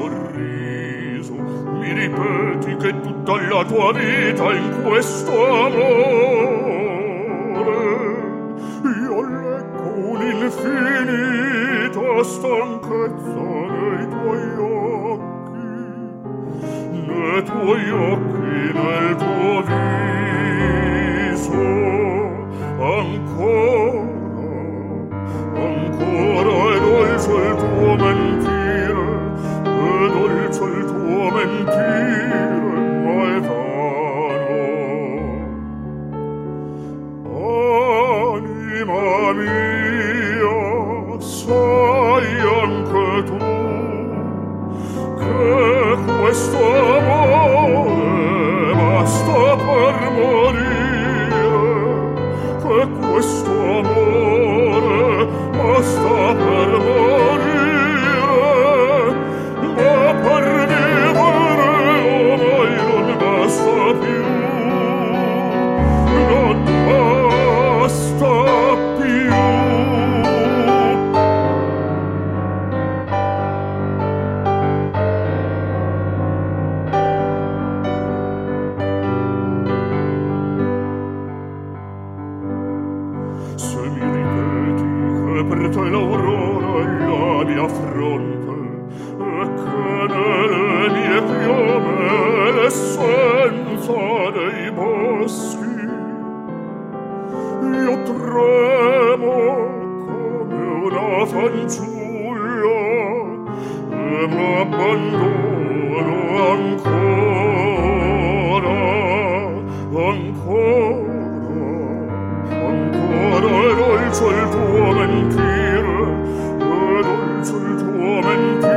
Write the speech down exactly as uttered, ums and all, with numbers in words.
sorriso, mi ripeti che tutta la tua vita in questo amore. Io leggo un'infinita stanchezza nei tuoi occhi, nei tuoi occhi, nel tuo viso. Ancora, ancora è dolce il tuo mentire, è dolce il tuo mentire, ma è vano. Anima mia, sai anche tu che questo amore basta per morire, che questo amore basta per morire, ma per vivere ormai non basta più, non basta più. Se mi ripeti che per te l'aurora è la mia fronte e che nelle mie chiome è l'essenza dei boschi, io tremo come una fanciulla e m'abbandono ancora, ancora. Ancora è dolce il tuo mentire, è dolce il tuo mentire.